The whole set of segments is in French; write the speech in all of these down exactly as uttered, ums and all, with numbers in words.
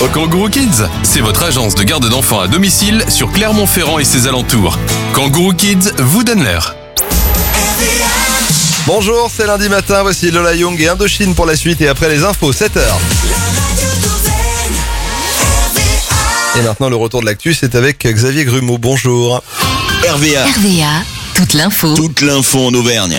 Au Kangourou Kids, c'est votre agence de garde d'enfants à domicile sur Clermont-Ferrand et ses alentours. Kangourou Kids vous donne l'heure. Bonjour, c'est lundi matin, voici Lola Young et Indochine pour la suite et après les infos, sept heures. Et maintenant le retour de l'actu, c'est avec Xavier Grumeau, bonjour. R V A. R V A, toute l'info. Toute l'info en Auvergne.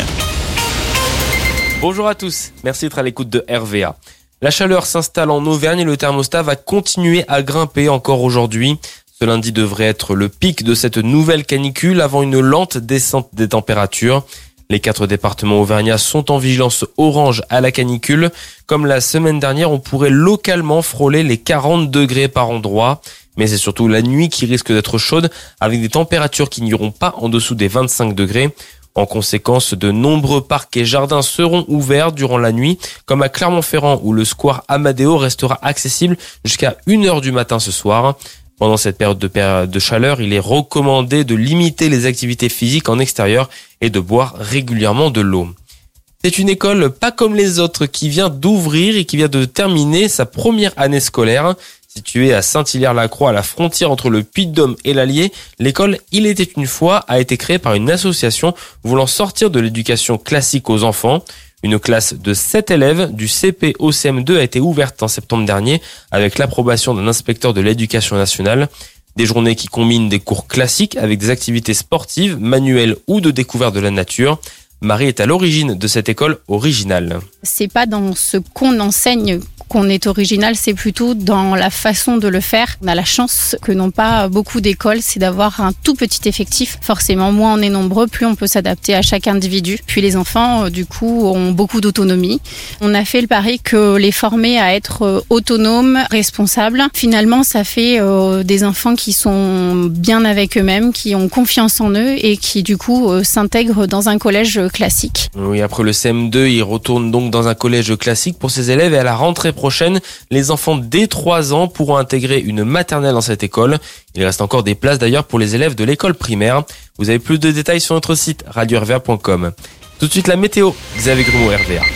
Bonjour à tous, merci d'être à l'écoute de R V A. La chaleur s'installe en Auvergne et le thermostat va continuer à grimper encore aujourd'hui. Ce lundi devrait être le pic de cette nouvelle canicule avant une lente descente des températures. Les quatre départements auvergnats sont en vigilance orange à la canicule. Comme la semaine dernière, on pourrait localement frôler les quarante degrés par endroit. Mais c'est surtout la nuit qui risque d'être chaude avec des températures qui n'iront pas en dessous des vingt-cinq degrés. En conséquence, de nombreux parcs et jardins seront ouverts durant la nuit, comme à Clermont-Ferrand où le square Amadeo restera accessible jusqu'à une heure du matin ce soir. Pendant cette période de, période de chaleur, il est recommandé de limiter les activités physiques en extérieur et de boire régulièrement de l'eau. C'est une école pas comme les autres qui vient d'ouvrir et qui vient de terminer sa première année scolaire. Située à Saint-Hilaire-la-Croix, à la frontière entre le Puy-de-Dôme et l'Allier, l'école Il était une fois a été créée par une association voulant sortir de l'éducation classique aux enfants. Une classe de sept élèves du C P au C M deux a été ouverte en septembre dernier avec l'approbation d'un inspecteur de l'éducation nationale. Des journées qui combinent des cours classiques avec des activités sportives, manuelles ou de découverte de la nature. Marie est à l'origine de cette école originale. C'est pas dans ce qu'on enseigne qu'on est original, c'est plutôt dans la façon de le faire. On a la chance que n'ont pas beaucoup d'écoles, c'est d'avoir un tout petit effectif. Forcément, moins on est nombreux, plus on peut s'adapter à chaque individu. Puis les enfants, du coup, ont beaucoup d'autonomie. On a fait le pari que les former à être autonomes, responsables, finalement, ça fait euh, des enfants qui sont bien avec eux-mêmes, qui ont confiance en eux et qui, du coup, euh, s'intègrent dans un collège classique. Oui, après le C M deux, ils retournent donc dans un collège classique pour ses élèves et à la rentrée prochaine, les enfants dès trois ans pourront intégrer une maternelle dans cette école. Il reste encore des places d'ailleurs pour les élèves de l'école primaire. Vous avez plus de détails sur notre site radio r v a point com. Tout de suite la météo, Xavier Grumeau, R V A.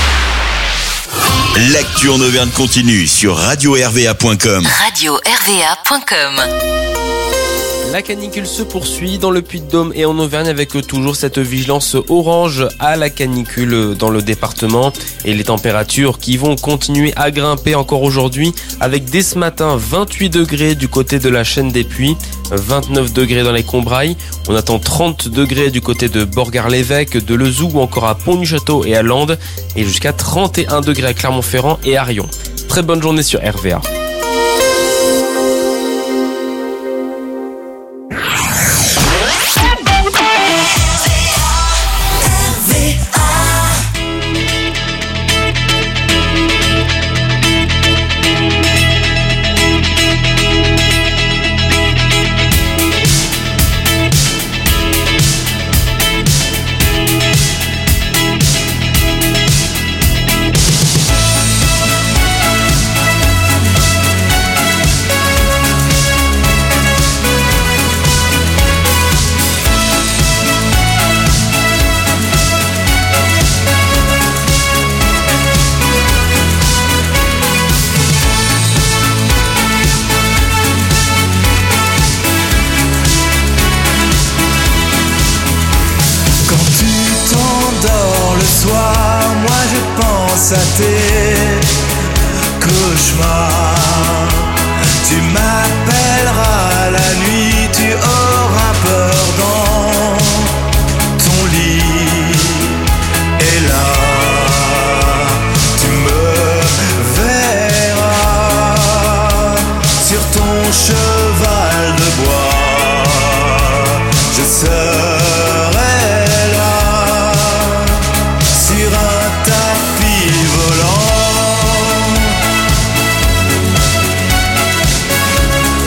L'actu en Auvergne continue sur radio r v a point com. radio r v a point com. La canicule se poursuit dans le Puy-de-Dôme et en Auvergne avec toujours cette vigilance orange à la canicule dans le département et les températures qui vont continuer à grimper encore aujourd'hui avec dès ce matin vingt-huit degrés du côté de la chaîne des Puys, vingt-neuf degrés dans les Combrailles, on attend trente degrés du côté de Borgard-l'Évêque, de Lezoux ou encore à Pont-du-Château et à Landes et jusqu'à trente et un degrés à Clermont-Ferrand et à Rion. Très bonne journée sur R V A. À tes cauchemars, tu m'appelleras la nuit, tu auras peur dans ton lit, et là tu me verras sur ton cheval de bois, je serai là sur un tapis volant.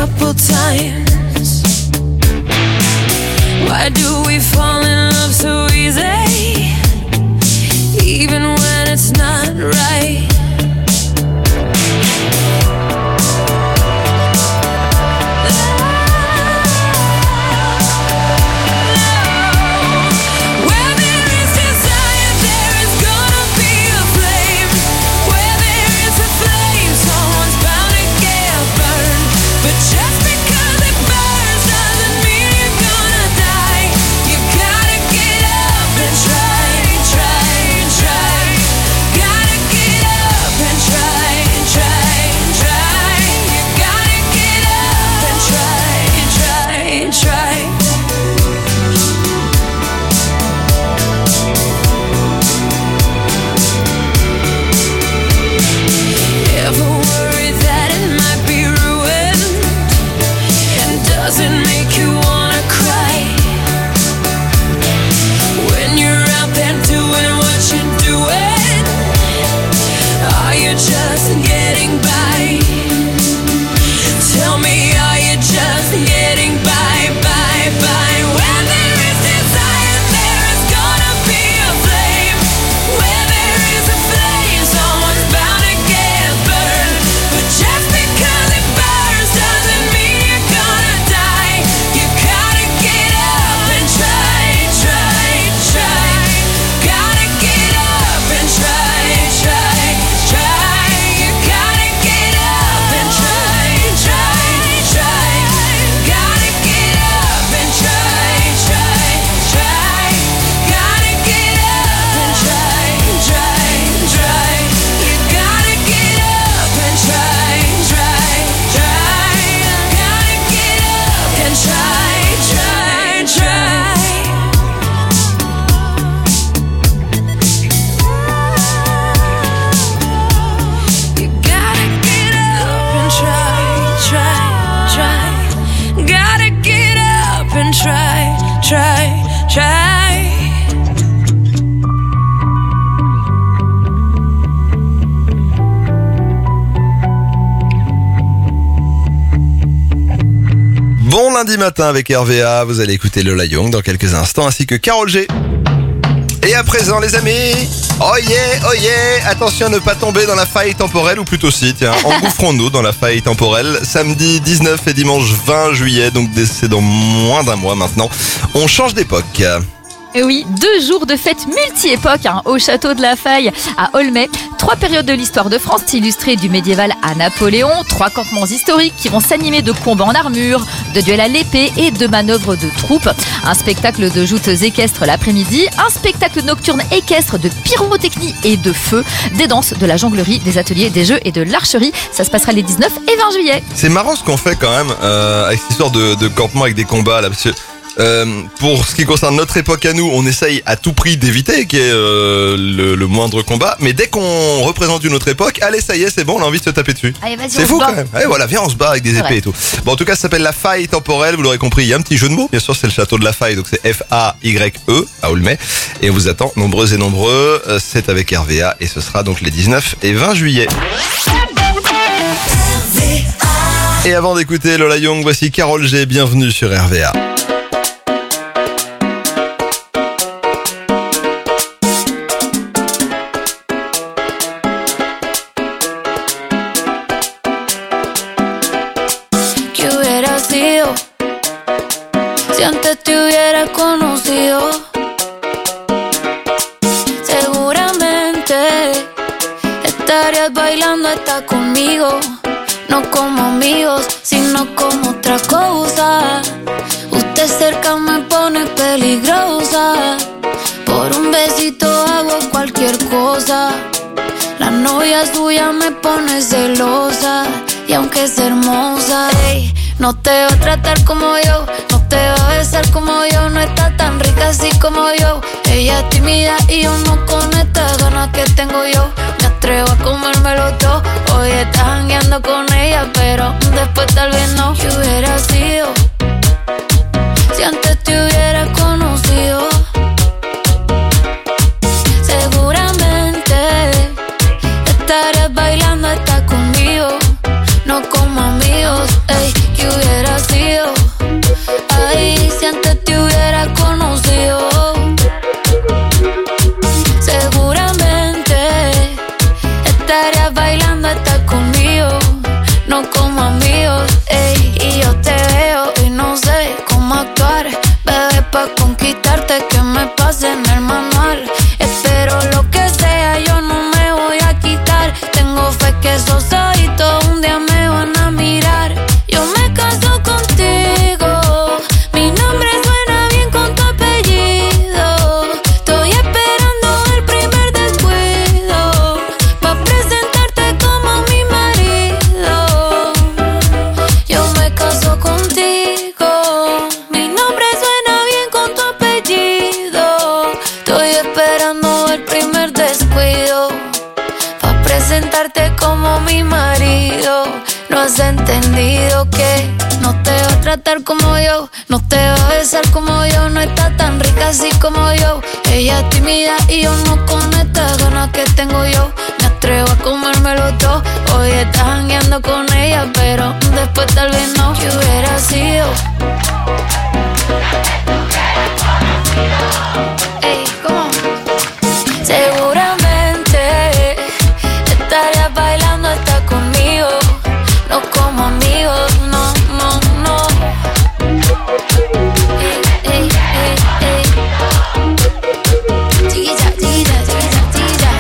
couple times. Why do we fall in love so easy, even when it's not right? Bon lundi matin avec R V A, vous allez écouter Lola Young dans quelques instants ainsi que Karol G. Et à présent les amis, oh yeah, oh yeah, attention à ne pas tomber dans la faille temporelle, ou plutôt si, tiens, engouffrons-nous dans la faille temporelle. Samedi dix-neuf et dimanche vingt juillet, donc c'est dans moins d'un mois maintenant, on change d'époque. Et oui, deux jours de fête multi-époque hein, au château de la Faille à Aulnay. Trois périodes de l'histoire de France illustrées du médiéval à Napoléon. Trois campements historiques qui vont s'animer de combats en armure, de duels à l'épée et de manœuvres de troupes. Un spectacle de joutes équestres l'après-midi. Un spectacle nocturne équestre de pyrotechnie et de feu. Des danses, de la jonglerie, des ateliers, des jeux et de l'archerie. Ça se passera les dix-neuf et vingt juillet. C'est marrant ce qu'on fait quand même euh, avec cette histoire de, de campement avec des combats là, parce que Euh, pour ce qui concerne notre époque à nous, on essaye à tout prix d'éviter qu'il y ait euh, le, le moindre combat, mais dès qu'on représente une autre époque, allez ça y est, c'est bon, on a envie de se taper dessus. Allez, vas-y, c'est on fou se bat. quand même. Allez, voilà, viens on se bat avec des C'est épées vrai. et tout. Bon, en tout cas, ça s'appelle la faille temporelle, vous l'aurez compris, il y a un petit jeu de mots. Bien sûr, c'est le château de la Faille, donc c'est F A Y E à Aulnay, et on vous attend nombreux et nombreux. Euh, C'est avec R V A et ce sera donc les dix-neuf et vingt juillet. Et avant d'écouter Lola Young, voici Karol G, bienvenue sur R V A. ¿Qué hubiera sido si antes te hubiera conocido? Seguramente estarías bailando hasta conmigo, no como amigos, sino como otra cosa. Usted cerca me pone peligrosa, por un besito hago cualquier cosa. La novia suya me pone celosa, y aunque es hermosa, ey, no te va a tratar como yo, no te va a besar como yo, no está tan rica así como yo. Ella es tímida y yo no con estas ganas que tengo yo. Me atrevo a comérmelo todo, hoy estás jangueando con ella, pero después tal vez no. ¿Qué hubiera sido si antes te hubiera conocido? Seguramente estarías bailando hasta conmigo, no como amigos, ey. ¿Qué me pase en el manual. Espero lo que sea, yo no me voy a quitar. Tengo fe que esos ojitos un día me van a mirar. Yo me caso contigo, mi nombre suena bien con tu apellido. Estoy esperando el primer descuido pa' presentarte como mi marido. Yo me caso contigo, mi nombre suena bien con tu apellido. Estoy esperando el primer descuido pa' presentarte como mi marido. No has entendido que no te va a tratar como yo, no te va a besar como yo, no está tan rica así como yo. Ella es tímida y yo no con estas ganas que tengo yo. Me atrevo a comérmelo todo. Hoy estás jangueando con ella, pero después tal vez no. ¿Qué hubiera sido? Ey, ¿cómo? Seguramente estarías bailando hasta conmigo. No como amigos, no, no, no. Ey, ey, ey, ey. Chiquilla, chiquilla, chiquilla, chiquilla.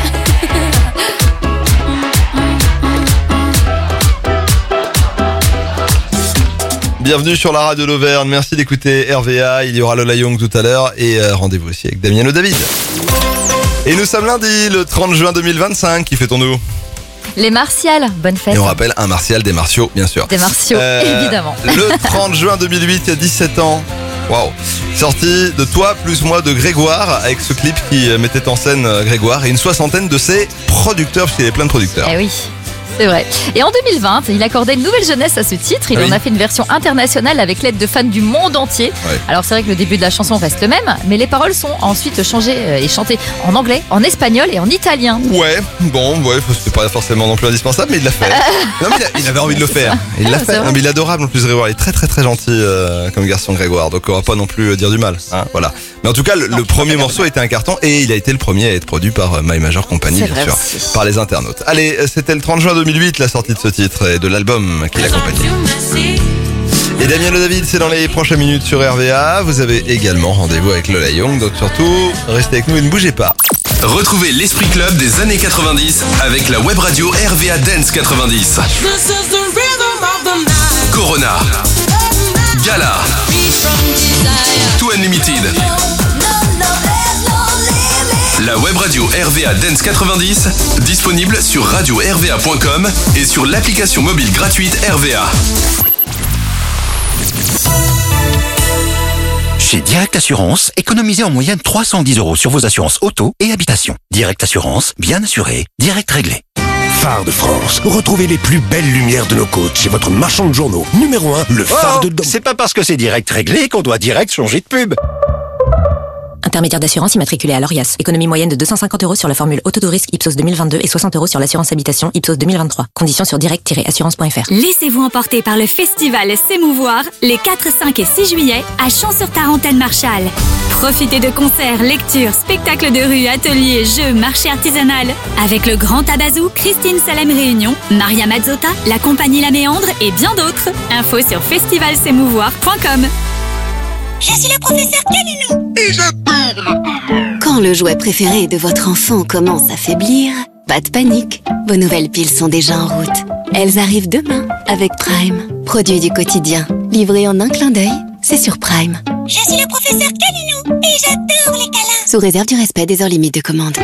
Bienvenue sur la radio d'Auvergne, merci d'écouter R V A, il y aura Lola Young tout à l'heure et euh, rendez-vous aussi avec Damien Le David. Et nous sommes lundi, le trente juin deux mille vingt-cinq, qui fêtons-nous? Les Martiales, bonne fête. Et on rappelle un martial des martiaux, bien sûr. Des martiaux, Euh, évidemment. Le trente juin deux mille huit, il y a dix-sept ans. Waouh. Sortie de Toi plus moi de Grégoire, avec ce clip qui mettait en scène Grégoire et une soixantaine de ses producteurs, parce qu'il y avait plein de producteurs. Eh oui. C'est vrai. Et en deux mille vingt, il accordait une nouvelle jeunesse à ce titre. Il Ah oui. en a fait une version internationale avec l'aide de fans du monde entier. Ouais. Alors c'est vrai que le début de la chanson reste le même, mais les paroles sont ensuite changées euh, et chantées en anglais, en espagnol et en italien. Ouais, bon, ouais, c'était pas forcément non plus indispensable, mais il l'a fait. Non, mais il, a- il avait envie de le faire. Il l'a Ah, fait. c'est vrai. Non, mais il est adorable en plus, Grégoire. Il est très très très gentil euh, comme garçon, Grégoire. Donc on va pas non plus euh, dire du mal. Hein, voilà. Mais en tout cas, le, le premier morceau a été un carton et il a été le premier à être produit par euh, My Major Company, C'est bien vrai sûr, aussi. par les internautes. Allez, euh, c'était le trente juin deux mille huit, la sortie de ce titre et de l'album qui l'accompagnait. Et Damien Le David, c'est dans les prochaines minutes sur R V A. Vous avez également rendez-vous avec Lola Young, donc surtout, restez avec nous et ne bougez pas. Retrouvez l'esprit club des années quatre-vingt-dix avec la web radio R V A Dance quatre-vingt-dix. Corona, Gala, Too Unlimited. La web radio R V A Dance quatre-vingt-dix, disponible sur radio r v a point com et sur l'application mobile gratuite R V A. Chez Direct Assurance, économisez en moyenne trois cent dix euros sur vos assurances auto et habitation. Direct Assurance, bien assuré, direct réglé. Phare de France. Retrouvez les plus belles lumières de nos côtes chez votre marchand de journaux. Numéro un, le phare Oh, de Dom. c'est pas parce que c'est direct réglé qu'on doit direct changer de pub. Intermédiaire d'assurance immatriculé à l'Orias. Économie moyenne de deux cent cinquante euros sur la formule auto de risque Ipsos deux mille vingt-deux et soixante euros sur l'assurance habitation Ipsos deux mille vingt-trois. Conditions sur direct tiret assurance point f r. Laissez-vous emporter par le festival S'émouvoir les quatre, cinq et six juillet à Champs-sur-Tarentaine Marchal. Profitez de concerts, lectures, spectacles de rue, ateliers, jeux, marché artisanal. Avec le Grand Tabazou, Christine Salem Réunion, Maria Mazzotta, la compagnie La Méandre et bien d'autres. Info sur festival s'émouvoir point com. Je suis le professeur Calinou et j'adore. Quand le jouet préféré de votre enfant commence à faiblir, pas de panique. Vos nouvelles piles sont déjà en route. Elles arrivent demain avec Prime. Produit du quotidien, livré en un clin d'œil, c'est sur Prime. Je suis le professeur Calinou et j'adore les câlins. Sous réserve du respect des heures limites de commande.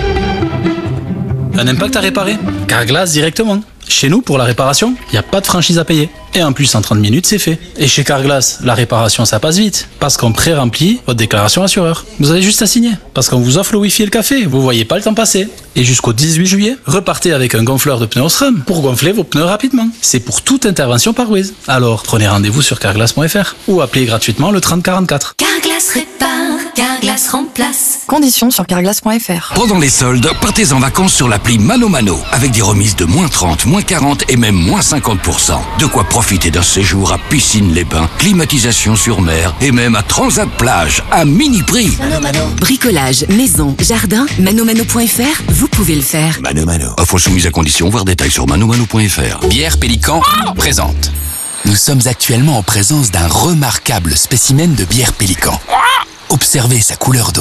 Un impact à réparer? Carglass directement. Chez nous, pour la réparation, il n'y a pas de franchise à payer. Et en plus, en trente minutes, c'est fait. Et chez Carglass, la réparation, ça passe vite. Parce qu'on pré-remplit votre déclaration assureur. Vous avez juste à signer. Parce qu'on vous offre le Wi-Fi et le café. Vous voyez pas le temps passer. Et jusqu'au dix-huit juillet, repartez avec un gonfleur de pneus Osram pour gonfler vos pneus rapidement. C'est pour toute intervention par Wiz. Alors, prenez rendez-vous sur carglass point f r ou appelez gratuitement le trente quarante-quatre. Carglass répare, Carglass remplace. Conditions sur carglass point f r. Pendant les soldes, partez en vacances sur l'appli Mano Mano, avec des remises de moins trente, moins quarante et même moins cinquante pour cent. De quoi profiter d'un séjour à Piscine-les-Bains, climatisation sur mer et même à Transat Plage, à mini prix. Mano Mano. Bricolage, maison, jardin, manomano point f r, vous pouvez le faire. Mano Mano. Offre soumise à condition, voir détails sur manomano point f r. Bière Pélican présente. Nous sommes actuellement en présence d'un remarquable spécimen de bière Pélican. Observez sa couleur dorée,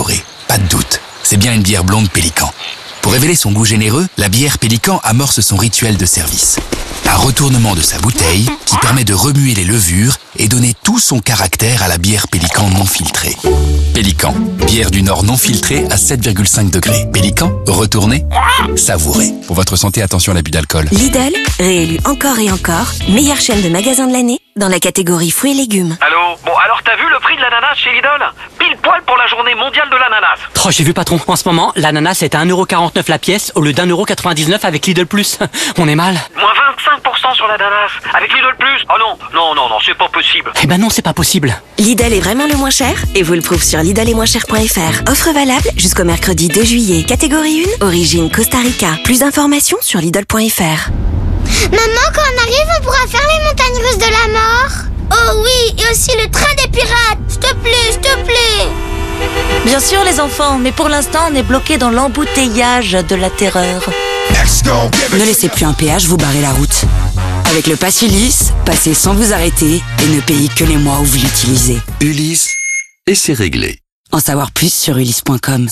Pas de doute, c'est bien une bière blonde Pélican. Pour révéler son goût généreux, la bière Pélican amorce son rituel de service. Un retournement de sa bouteille qui permet de remuer les levures et donner tout son caractère à la bière Pélican non filtrée. Pélican, bière du Nord non filtrée à sept virgule cinq degrés. Pélican, retournez, savourez. Pour votre santé, attention à l'abus d'alcool. Lidl, réélu encore et encore, meilleure chaîne de magasins de l'année dans la catégorie fruits et légumes. Allô? Bon, alors t'as vu le prix de l'ananas chez Lidl? Pile poil pour la journée mondiale de l'ananas. Oh, j'ai vu patron, en ce moment, l'ananas est à un euro quarante-neuf la pièce au lieu d'un euro quatre-vingt-dix-neuf avec Lidl Plus. On est mal. Moins vingt-cinq pour cent sur l'ananas. Avec Lidl Plus? Oh non, non, non, non, c'est pas possible. Eh ben non, c'est pas possible. Lidl est vraiment le moins cher et vous le prouve sur Lidl et moins cher point f r. Offre valable jusqu'au mercredi deux juillet. Catégorie un, origine Costa Rica. Plus d'informations sur Lidl point f r. Maman, quand on arrive, on pourra faire les montagnes russes de la mort? Oh oui, et aussi le train des pirates. S'il te plaît, s'il te plaît. Bien sûr les enfants, mais pour l'instant on est bloqué dans l'embouteillage de la terreur. Ne laissez plus un péage vous barrer la route. Avec le pass Ulysse, passez sans vous arrêter et ne payez que les mois où vous l'utilisez. Ulysse, et c'est réglé. En savoir plus sur ulysse point com.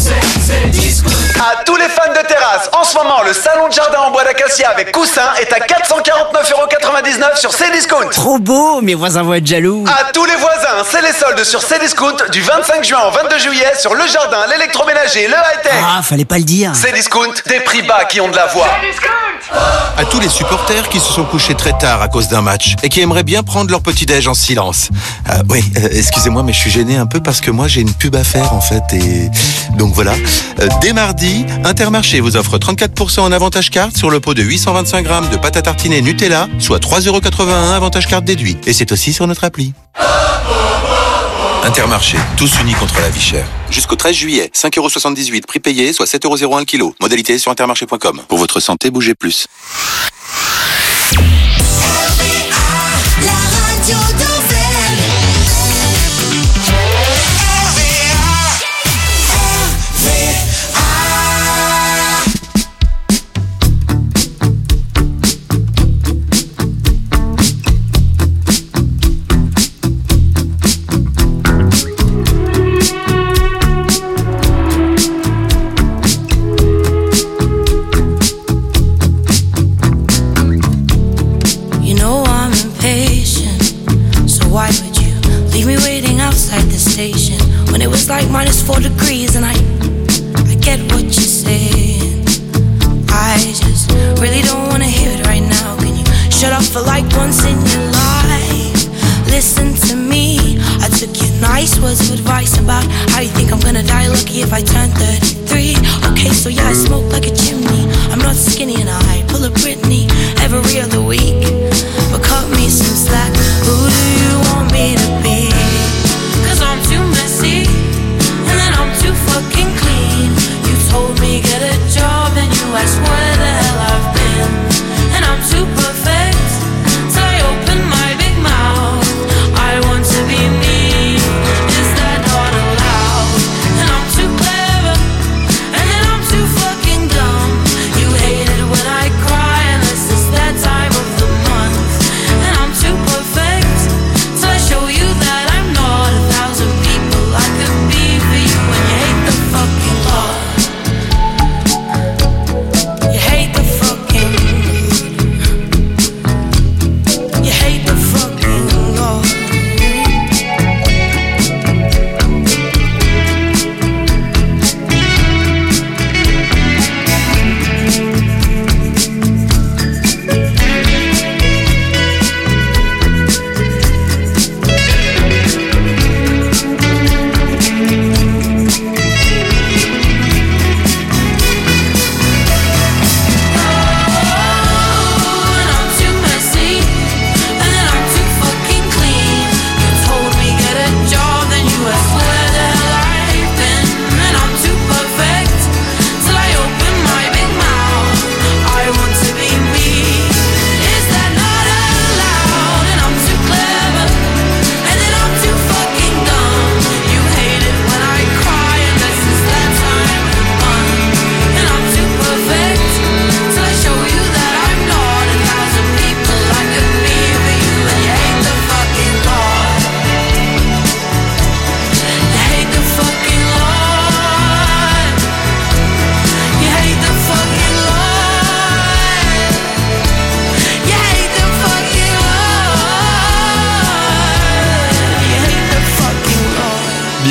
À tous les fans de terrasse, en ce moment, le salon de jardin en bois d'acacia avec coussin est à quatre cent quarante-neuf euros quatre-vingt-dix-neuf sur Cdiscount. Trop beau, mes voisins vont être jaloux. À tous les voisins, c'est les soldes sur Cdiscount du vingt-cinq juin au vingt-deux juillet sur le jardin, l'électroménager, le high-tech. Ah, fallait pas le dire. Cdiscount, des prix bas qui ont de la voix. À tous les supporters qui se sont couchés très tard à cause d'un match et qui aimeraient bien prendre leur petit-déj en silence. Euh, oui, euh, excusez-moi, mais je suis gêné un peu parce que moi j'ai une pub à faire en fait et donc voilà. Euh, dès mardi, Intermarché vous offre trente-quatre pour cent en avantage carte sur le pot de huit cent vingt-cinq grammes de pâte à tartiner Nutella, soit trois euros quatre-vingt-un avantage carte déduit. Et c'est aussi sur notre appli. Intermarché, tous unis contre la vie chère. Jusqu'au treize juillet, cinq euros soixante-dix-huit prix payé, soit sept euros zéro un le kilo. Modalité sur intermarché point com. Pour votre santé, bougez plus. La radio station when it was like minus four degrees, and I, I get what you're saying. I just really don't wanna hear it right now. Can you shut up for like once in your life? Listen to me. I took your nice words of advice about how you think I'm gonna die lucky if I turn thirty-three. Okay, so yeah, I smoke like a chimney. I'm not skinny and I pull a Britney every other week. But cut me some slack. Who do you want me to be? Cause I'm too messy, and then I'm too fucking clean. You told me get a job, and you asked where the hell I've been. And I'm too perfect, so I open my big mouth. I want to be me, is that not allowed? And I'm too clever, and then I'm too fucking dumb. You hate it when I cry, unless it's that time of the month.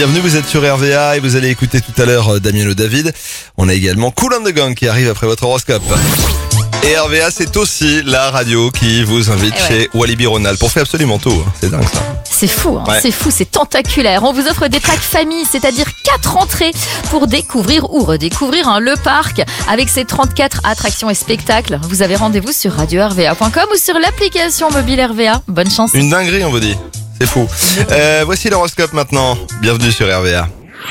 bienvenue, vous êtes sur R V A et vous allez écouter tout à l'heure Damien Le David. On a également Kool and the Gang qui arrive après votre horoscope. Et R V A, c'est aussi la radio qui vous invite Eh ouais. chez Walibi Ronald pour faire absolument tout. hein. C'est dingue ça. C'est fou, hein, Ouais. c'est fou, c'est tentaculaire. On vous offre des packs famille, c'est-à-dire quatre entrées pour découvrir ou redécouvrir hein, le parc avec ses trente-quatre attractions et spectacles. Vous avez rendez-vous sur radio r v a point com ou sur l'application mobile R V A. Bonne chance. Une dinguerie, on vous dit. C'est fou. Euh, voici l'horoscope maintenant. Bienvenue sur R V A.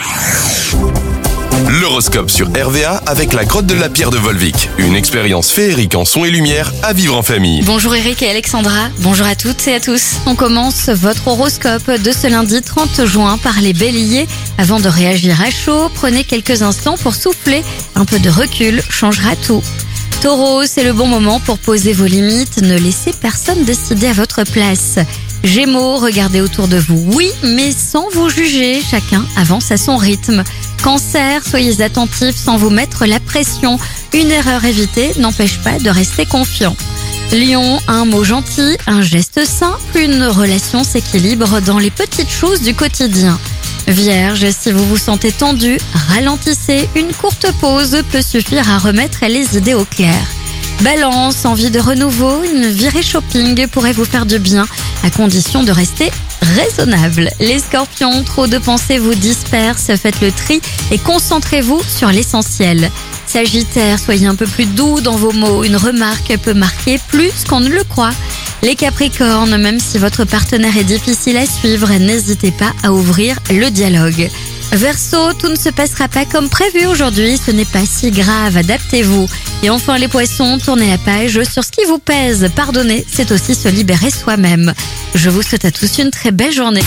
L'horoscope sur R V A avec la grotte de la pierre de Volvic. Une expérience féerique en son et lumière à vivre en famille. Bonjour Eric et Alexandra, bonjour à toutes et à tous. On commence votre horoscope de ce lundi trente juin par les béliers. Avant de réagir à chaud, prenez quelques instants pour souffler. Un peu de recul changera tout. Taureau, c'est le bon moment pour poser vos limites. Ne laissez personne décider à votre place. Gémeaux, regardez autour de vous, oui, mais sans vous juger. Chacun avance à son rythme. Cancer, soyez attentifs sans vous mettre la pression. Une erreur évitée n'empêche pas de rester confiant. Lion, un mot gentil, un geste simple, une relation s'équilibre dans les petites choses du quotidien. Vierge, si vous vous sentez tendu, ralentissez. Une courte pause peut suffire à remettre les idées au clair. Balance, envie de renouveau, une virée shopping pourrait vous faire du bien, à condition de rester raisonnable. Les scorpions, trop de pensées vous dispersent, faites le tri et concentrez-vous sur l'essentiel. Sagittaire, soyez un peu plus doux dans vos mots, une remarque peut marquer plus qu'on ne le croit. Les capricornes, même si votre partenaire est difficile à suivre, n'hésitez pas à ouvrir le dialogue. Verseau, tout ne se passera pas comme prévu aujourd'hui, ce n'est pas si grave, adaptez-vous. Et enfin les poissons, tournez la page sur ce qui vous pèse. Pardonner, c'est aussi se libérer soi-même. Je vous souhaite à tous une très belle journée.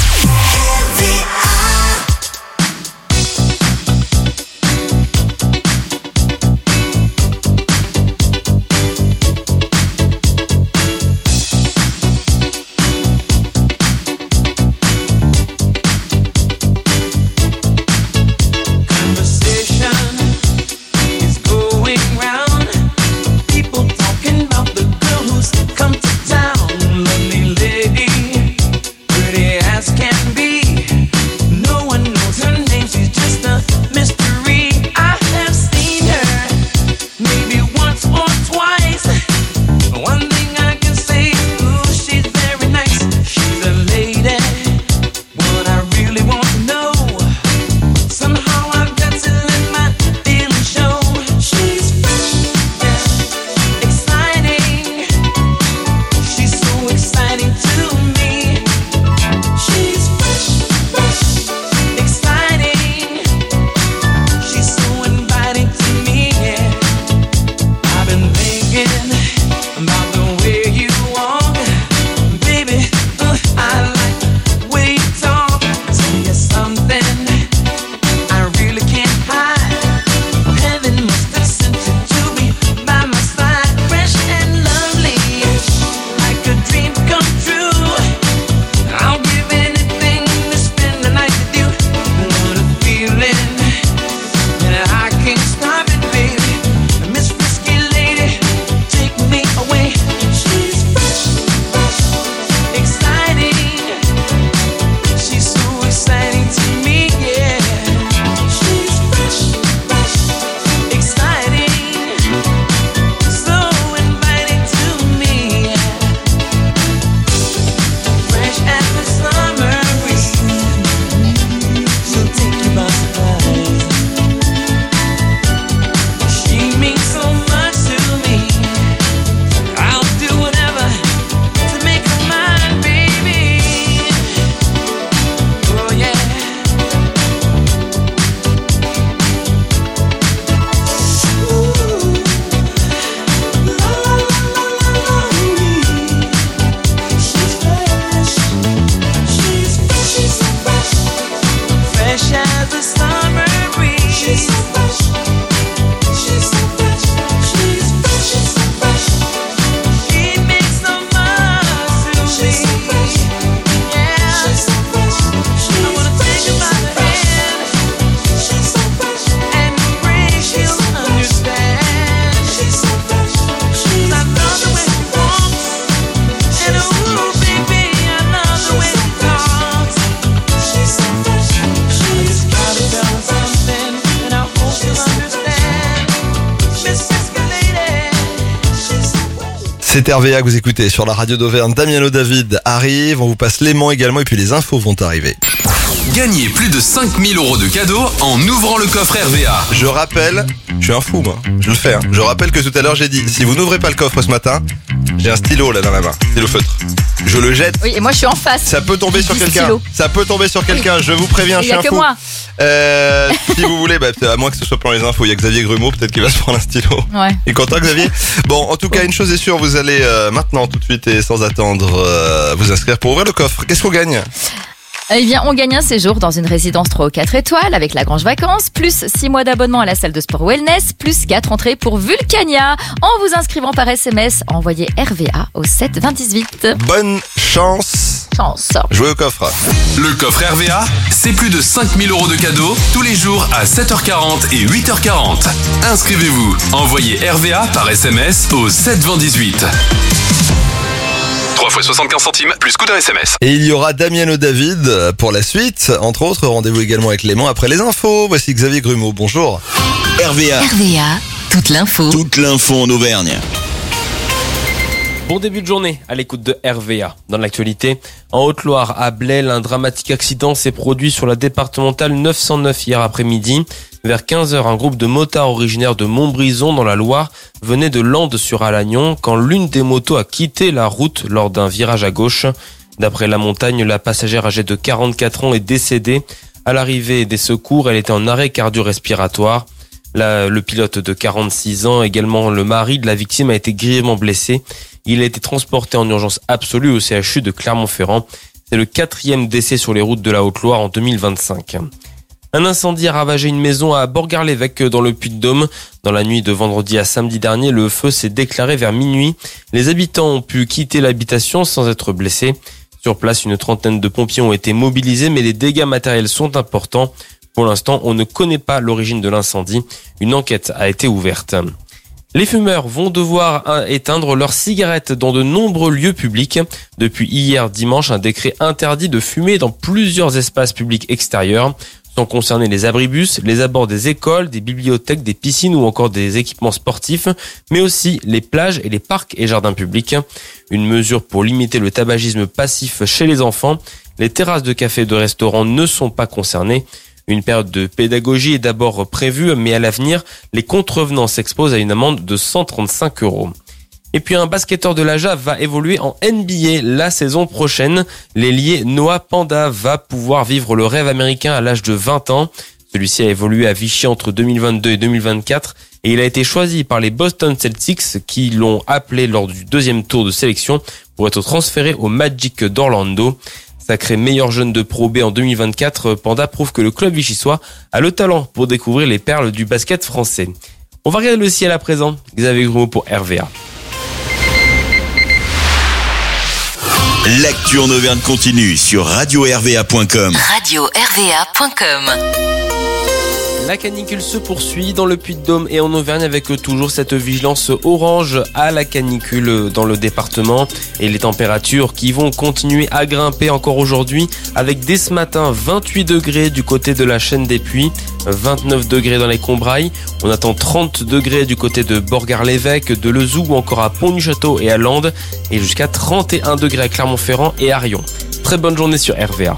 Can be C'est R V A que vous écoutez sur la radio d'Auvergne. Damiano David arrive, on vous passe l'aimant également et puis les infos vont arriver. Gagnez plus de cinq mille euros de cadeaux en ouvrant le coffre R V A. Je rappelle, je suis un fou moi, je le fais. Hein. Je rappelle que tout à l'heure j'ai dit, si vous n'ouvrez pas le coffre ce matin, j'ai un stylo là dans la main, stylo feutre. Je le jette. Oui, et moi je suis en face. Ça peut tomber sur quelqu'un. Stylo. Ça peut tomber sur quelqu'un, je vous préviens, je suis un fou. Il y a que moi. Euh, si vous voulez, bah, à moins que ce soit pour les infos, il y a Xavier Grumeau, peut-être qu'il va se prendre un stylo. Ouais. Il est content Xavier. Bon, en tout cas, une chose est sûre, vous allez euh, maintenant tout de suite et sans attendre euh, vous inscrire pour ouvrir le coffre. Qu'est-ce qu'on gagne ? Eh bien, on gagne un séjour dans une résidence trois ou quatre étoiles avec la Grange Vacances, plus six mois d'abonnement à la salle de sport Wellness, plus quatre entrées pour Vulcania. En vous inscrivant par S M S, envoyez R V A au sept vingt dix-huit. Bonne chance. Chance. Jouez au coffre. Le coffre R V A, c'est plus de cinq mille euros de cadeaux tous les jours à sept heures quarante et huit heures quarante. Inscrivez-vous. Envoyez R V A par S M S au sept vingt dix-huit. trois fois soixante-quinze centimes, plus coût d'un S M S. Et il y aura Damiano David pour la suite. Entre autres, rendez-vous également avec Clément après les infos. Voici Xavier Grumeau, bonjour. R V A. R V A, toute l'info. Toute l'info en Auvergne. Bon début de journée à l'écoute de R V A. Dans l'actualité, en Haute-Loire, à Blesle, un dramatique accident s'est produit sur la départementale neuf cent neuf hier après-midi. Vers quinze heures, un groupe de motards originaires de Montbrison dans la Loire venait de Landes-sur-Alagnon quand l'une des motos a quitté la route lors d'un virage à gauche. D'après la montagne, la passagère âgée de quarante-quatre ans est décédée. À l'arrivée des secours, elle était en arrêt cardio-respiratoire. La, le pilote de quarante-six ans, également le mari de la victime, a été grièvement blessé. Il a été transporté en urgence absolue au C H U de Clermont-Ferrand. C'est le quatrième décès sur les routes de la Haute-Loire en deux mille vingt-cinq. Un incendie a ravagé une maison à Borgard-l'Évêque dans le Puy-de-Dôme. Dans la nuit de vendredi à samedi dernier, le feu s'est déclaré vers minuit. Les habitants ont pu quitter l'habitation sans être blessés. Sur place, une trentaine de pompiers ont été mobilisés, mais les dégâts matériels sont importants. Pour l'instant, on ne connaît pas l'origine de l'incendie. Une enquête a été ouverte. Les fumeurs vont devoir éteindre leurs cigarettes dans de nombreux lieux publics. Depuis hier dimanche, un décret interdit de fumer dans plusieurs espaces publics extérieurs. Sont concernés les abribus, les abords des écoles, des bibliothèques, des piscines ou encore des équipements sportifs, mais aussi les plages et les parcs et jardins publics. Une mesure pour limiter le tabagisme passif chez les enfants. Les terrasses de cafés et de restaurants ne sont pas concernées. Une période de pédagogie est d'abord prévue, mais à l'avenir, les contrevenants s'exposent à une amende de cent trente-cinq euros. Et puis un basketteur de l'Aja va évoluer en N B A la saison prochaine. L'ailier Noah Panda va pouvoir vivre le rêve américain à l'âge de vingt ans. Celui-ci a évolué à Vichy entre deux mille vingt-deux et deux mille vingt-quatre et il a été choisi par les Boston Celtics qui l'ont appelé lors du deuxième tour de sélection pour être transféré au Magic d'Orlando. Sacré meilleur jeune de Pro B en deux mille vingt-quatre, Panda prouve que le club vichysois a le talent pour découvrir les perles du basket français. On va regarder le ciel à présent. Xavier Grumeau pour R V A. L'actu en Auvergne continue sur radio r v a point com. radio r v a point com. La canicule se poursuit dans le Puy-de-Dôme et en Auvergne avec toujours cette vigilance orange à la canicule dans le département et les températures qui vont continuer à grimper encore aujourd'hui avec dès ce matin vingt-huit degrés du côté de la Chaîne des Puys, vingt-neuf degrés dans les Combrailles, on attend trente degrés du côté de Borgard-l'Évêque, de Lezoux ou encore à Pont-du-Château et à Landes et jusqu'à trente et un degrés à Clermont-Ferrand et à Rion. Très bonne journée sur R V A.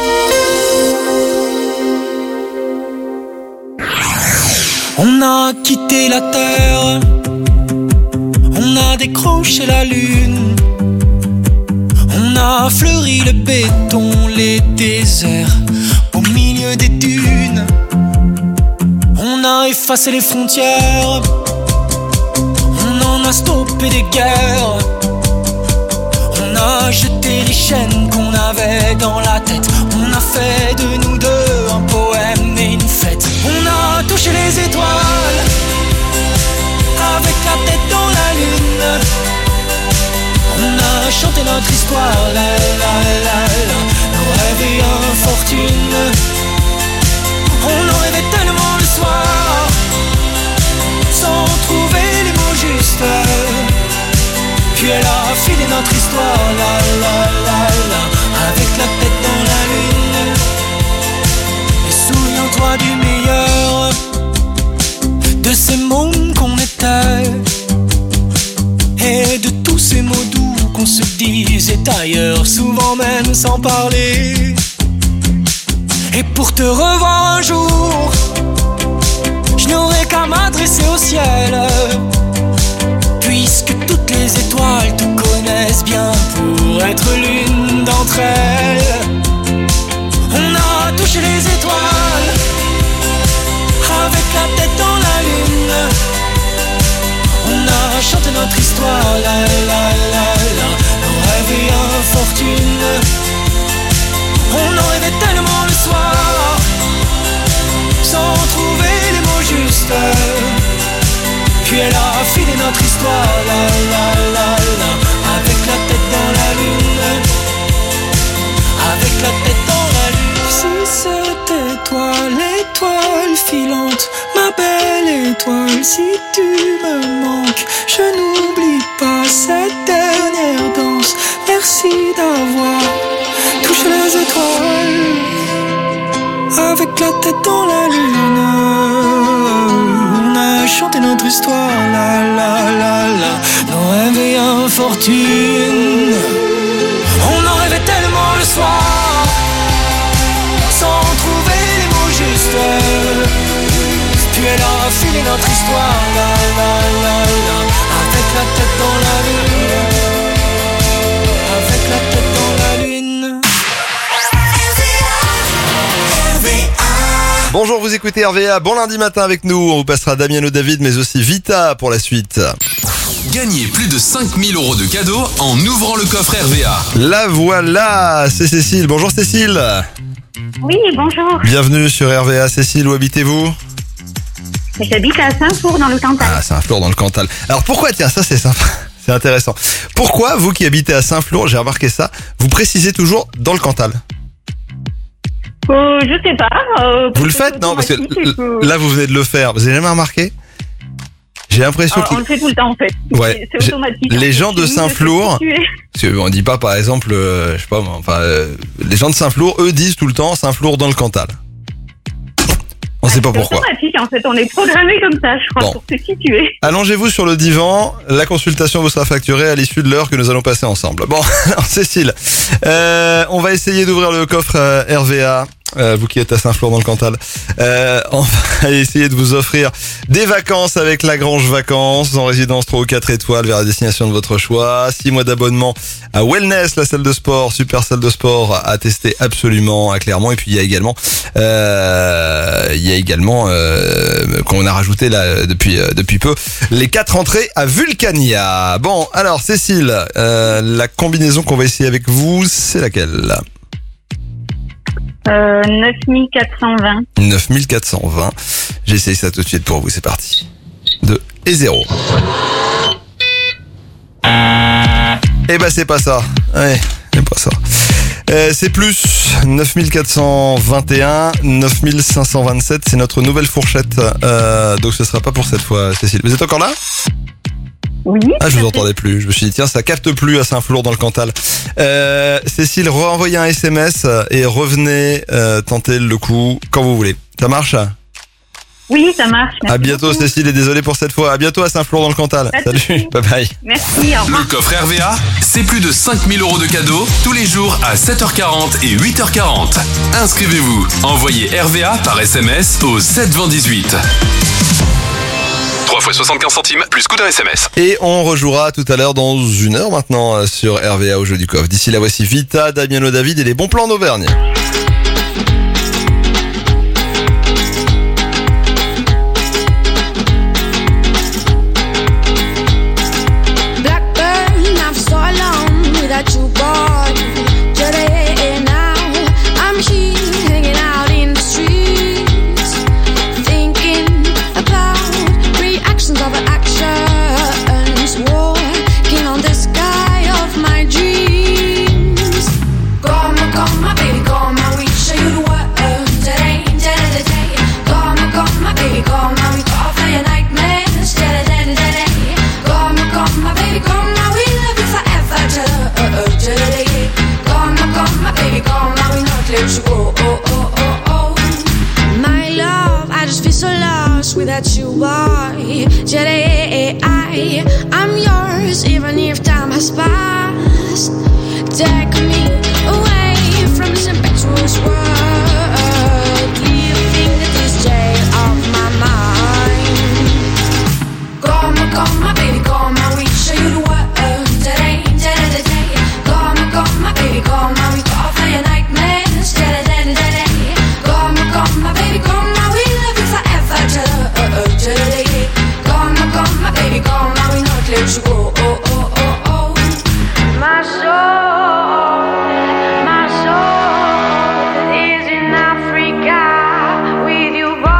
On a quitté la terre, on a décroché la lune, on a fleuri le béton, les déserts au milieu des dunes. On a effacé les frontières, on en a stoppé des guerres, on a jeté les chaînes qu'on avait dans la tête, on a fait de nous deux un poème et une fête. On a touché les étoiles avec la tête dans la lune. On a chanté notre histoire, la la la la, nos rêves et infortune. On en rêvait tellement le soir, sans trouver les mots justes. Puis elle a filé notre histoire, la la la la, avec la tête dans la lune. Et souviens-toi du meilleur de ces mômes qu'on était et de tous c'est ailleurs, souvent même sans parler. Et pour te revoir un jour, je n'aurai qu'à m'adresser au ciel, puisque toutes les étoiles te connaissent bien pour être l'une d'entre elles. On a touché les étoiles avec la tête dans la lune. On a chanté notre histoire, la la la la, nos rêves et infortunes. On en rêvait tellement le soir, sans trouver les mots justes. Puis elle a filé notre histoire, la la la la, avec la tête dans la lune, avec la tête dans la lune. Si c'était toi l'étoile filante, ma belle étoile, si tu me manques, je n'oublie pas cette dernière danse. Merci d'avoir touché les étoiles, avec la tête dans la lune. On a chanté notre histoire, la la la la, nos rêves et infortunes. On en rêvait tellement le soir, sans trouver les mots justes. Puis elle a filé notre histoire, la la la la, avec la tête dans la lune, avec la tête dans la lune. Bonjour, vous écoutez R V A, bon lundi matin avec nous. On vous passera Damiano David, mais aussi Vita pour la suite. Gagnez plus de cinq mille euros de cadeaux en ouvrant le coffre R V A. La voilà, c'est Cécile. Bonjour Cécile. Oui, bonjour. Bienvenue sur R V A. Cécile, où habitez-vous ? J'habite à Saint-Flour dans le Cantal. Ah, Saint-Flour dans le Cantal. Alors pourquoi, tiens, ça c'est sympa, c'est intéressant. Pourquoi, vous qui habitez à Saint-Flour, j'ai remarqué ça, vous précisez toujours dans le Cantal ? Euh, je sais pas. Euh, vous le faites, non ? Parce que que... là, vous venez de le faire. Vous avez jamais remarqué ? J'ai l'impression ah, que... On le fait tout le temps, en fait. Ouais. C'est automatique. Les gens de Saint-Flour... On dit pas, par exemple, euh, je sais pas, enfin, euh, les gens de Saint-Flour, eux, disent tout le temps Saint-Flour dans le Cantal. On sait pas pourquoi. C'est automatique, en fait. On est programmé comme ça, je crois, bon. Pour se situer. Allongez-vous sur le divan. La consultation vous sera facturée à l'issue de l'heure que nous allons passer ensemble. Bon, alors Cécile, euh, on va essayer d'ouvrir le coffre euh, R V A. Euh, vous qui êtes à Saint-Flour dans le Cantal, euh, on va essayer de vous offrir des vacances avec Lagrange Vacances en résidence trois ou quatre étoiles vers la destination de votre choix. six mois d'abonnement à Wellness, la salle de sport, super salle de sport à tester absolument à Clermont. Et puis il y a également, euh, il y a également euh, qu'on a rajouté là depuis euh, depuis peu les quatre entrées à Vulcania. Bon, alors Cécile, euh, la combinaison qu'on va essayer avec vous, c'est laquelle ? Euh, neuf mille quatre cent vingt. neuf mille quatre cent vingt. J'essaye ça tout de suite pour vous, c'est parti. deux et zéro. Eh ben c'est pas ça. Ouais, c'est pas ça. Euh, c'est plus neuf mille quatre cent vingt et un, neuf mille cinq cent vingt-sept, c'est notre nouvelle fourchette. Euh, donc ce sera pas pour cette fois, Cécile. Vous êtes encore là ? Oui. Ah, je vous entendais plus. Je me suis dit, tiens, ça capte plus à Saint-Flour dans le Cantal. Euh, Cécile, renvoyez un S M S et revenez euh, tenter le coup quand vous voulez. Ça marche ? Oui, ça marche. Merci à bientôt, beaucoup. Cécile, et désolé pour cette fois. À bientôt à Saint-Flour dans le Cantal. Salut, bye bye. Merci, au revoir. Le coffre R V A, c'est plus de cinq mille euros de cadeaux tous les jours à sept heures quarante et huit heures quarante. Inscrivez-vous. Envoyez R V A par S M S au sept vingt dix-huit. trois fois soixante-quinze centimes plus coût d'un S M S. Et on rejouera tout à l'heure dans une heure maintenant sur R V A au jeu du coffre. D'ici là, voici Vita, Damiano David et les bons plans d'Auvergne. Blackburn, I've so long without you, boy. Today now, I'm here hanging out in the streets, thinking about reactions of actions, walking on the sky of my dreams. Come, come, my baby, come, we show you the world today, today, today. Come, come, my baby, come, we talk for your nightmares today, today, today. Come, come, my baby, come, we love you forever today. Come, come, my baby, come, we not let you go. Oh, oh, oh, oh. My love, I just feel so lost without you, boy. Today I, I'm yours, even if time has passed. take me away from this impetuous world, leaving this jail of my mind. Come, come, my baby, come, I will show you the world today, today, today. Come, come, my baby, come, I will go off for your nightmares today, today, today. Come, come, my baby, come, I will love you forever today, today. Come, come, my baby, come, I will not let you go. Oh, oh, oh, oh. My soul, my soul is in Africa with you, boy.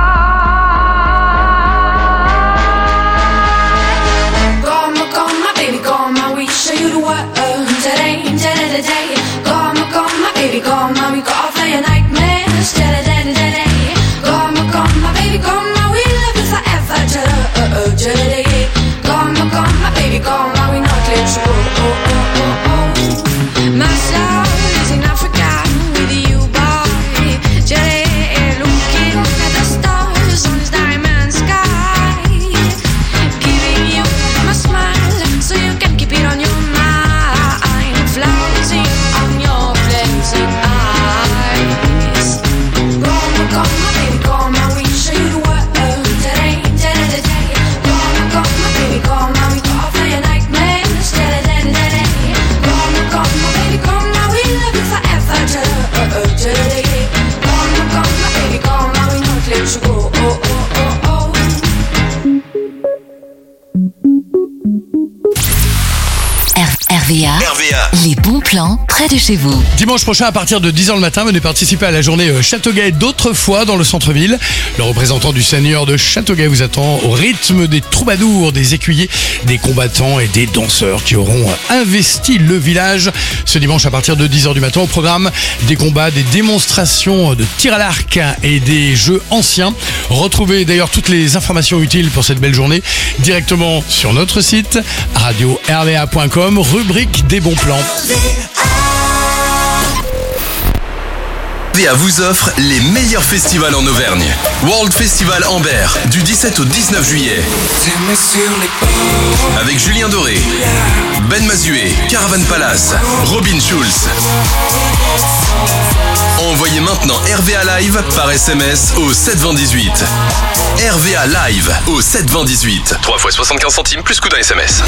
Come, come, my baby, come, I will show you the world today, today, today. Come, come, my baby, come, I will go off for your nightmares today, today, today. Come, come, my baby, come, I will love you forever today, today. Come, come, my baby, come, I will not let you go. Oh, oh, oh, oh. My soul is in Africa with you, boy. Today, looking at the stars on this diamond sky, giving you my smile so you can keep it on your mind, floating on your blazing eyes. Come, come, my baby, come, I will show you the world today, today, today. Come, come, my baby, come, I will go off for your nightmares today, today, today. Come, come, my baby, come, I will love you forever today, today. Come, come, my baby, come, I will not let you go. Oh, oh, oh, oh. R V A, R V A. les bons plans près de chez vous. Dimanche prochain à partir de dix heures le matin, venez participer à la journée euh, Châteauguay d'autrefois dans le centre-ville. Le représentant du Seigneur de Châteauguay vous attend au rythme des troubadours, des écuyers, des combattants et des danseurs qui auront investi le village ce dimanche à partir de dix heures du matin. Au programme, des combats, des démonstrations de tir à l'arc et des jeux anciens. Retrouvez d'ailleurs toutes les informations utiles pour cette belle journée directement sur notre site radio r v a point com, rubrique des bons plans. R V A vous offre les meilleurs festivals en Auvergne. World Festival Amber, du dix-sept au dix-neuf juillet. Avec Julien Doré, Ben Mazué, Caravan Palace, Robin Schulz. Envoyez maintenant R V A Live par S M S au sept vingt dix-huit. R V A Live au sept vingt dix-huit. trois fois soixante-quinze centimes plus coût d'un S M S.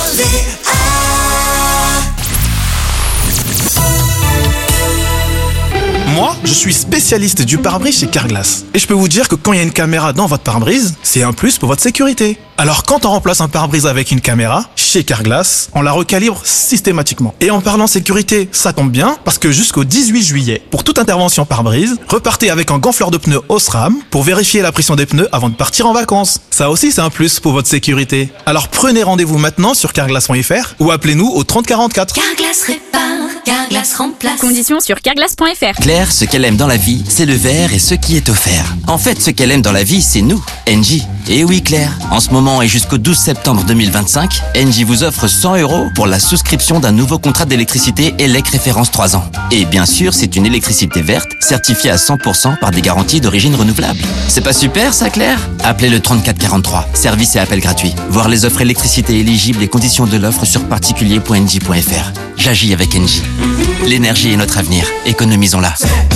Moi, je suis spécialiste du pare-brise chez Carglass. Et je peux vous dire que quand il y a une caméra dans votre pare-brise, c'est un plus pour votre sécurité. Alors quand on remplace un pare-brise avec une caméra, chez Carglass, on la recalibre systématiquement. Et en parlant sécurité, ça tombe bien, parce que jusqu'au dix-huit juillet, pour toute intervention pare-brise, repartez avec un gonfleur de pneus Osram pour vérifier la pression des pneus avant de partir en vacances. Ça aussi, c'est un plus pour votre sécurité. Alors prenez rendez-vous maintenant sur carglass point f r ou appelez-nous au trente quarante-quatre. Carglass répare, Carglass remplace. Conditions sur carglass point f r. Claire, ce qu'elle aime dans la vie, c'est le verre et ce qui est offert. En fait, ce qu'elle aime dans la vie, c'est nous, Engie. Et oui, Claire, en ce moment et jusqu'au douze septembre deux mille vingt-cinq, Engie vous offre cent euros pour la souscription d'un nouveau contrat d'électricité E L E C référence trois ans. Et bien sûr, c'est une électricité verte, certifiée à cent pour cent par des garanties d'origine renouvelable. C'est pas super ça, Claire? Appelez le trente-quatre quarante-trois. Service et appel gratuit. Voir les offres électricité éligibles et conditions de l'offre sur particulier point engie point f r. J'agis avec Engie. L'énergie est notre avenir. Économisons-la.